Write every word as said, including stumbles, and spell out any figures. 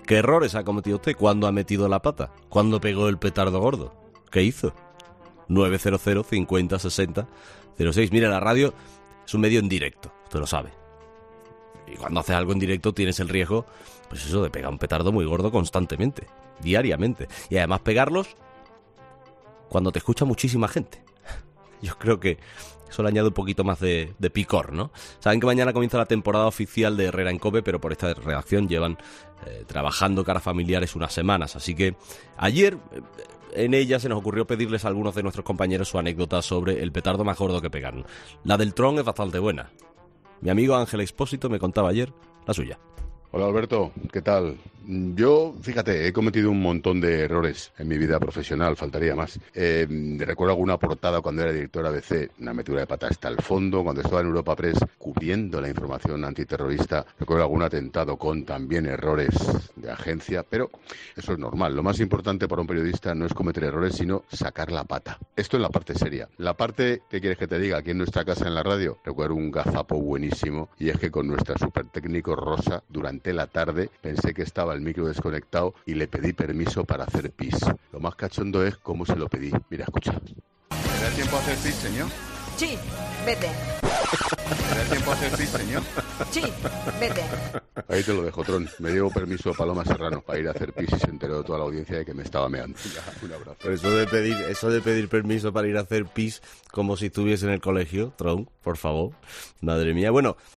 ¿Qué errores ha cometido usted? ¿Cuándo ha metido la pata? ¿Cuándo pegó el petardo gordo? ¿Qué hizo? nueve cero cero, cincuenta, sesenta, cero seis. Mira, la radio es un medio en directo, usted lo sabe. Y cuando haces algo en directo tienes el riesgo, pues eso, de pegar un petardo muy gordo constantemente, diariamente. Y además pegarlos cuando te escucha muchísima gente. Yo creo que eso le añade un poquito más de, de picor, ¿no? Saben que mañana comienza la temporada oficial de Herrera en COPE, pero por esta redacción llevan eh, trabajando caras familiares unas semanas. Así que ayer eh, en ella se nos ocurrió pedirles a algunos de nuestros compañeros su anécdota sobre el petardo más gordo que pegaron. La del Tron es bastante buena. Mi amigo Ángel Expósito me contaba ayer la suya. Hola Alberto, ¿qué tal? Yo, fíjate, he cometido un montón de errores en mi vida profesional, faltaría más. Eh, recuerdo alguna portada cuando era director A B C, una metedura de pata hasta el fondo, cuando estaba en Europa Press cubriendo la información antiterrorista. Recuerdo algún atentado con también errores de agencia, pero eso es normal. Lo más importante para un periodista no es cometer errores, sino sacar la pata. Esto es la parte seria. La parte, ¿qué quieres que te diga? Aquí en nuestra casa en la radio, recuerdo un gazapo buenísimo, y es que con nuestra super técnico Rosa, durante la tarde, pensé que estaba el micro desconectado y le pedí permiso para hacer pis. Lo más cachondo es cómo se lo pedí. Mira, escucha. ¿Me da tiempo a hacer pis, señor? Sí, vete. ¿Me da tiempo a hacer pis, señor? Sí, vete. Ahí te lo dejo, Tron. Me dio permiso Paloma Serrano para ir a hacer pis y se enteró de toda la audiencia de que me estaba meando. Un abrazo. Pero eso de pedir, eso de pedir permiso para ir a hacer pis como si estuviese en el colegio, Tron, por favor. Madre mía. Bueno,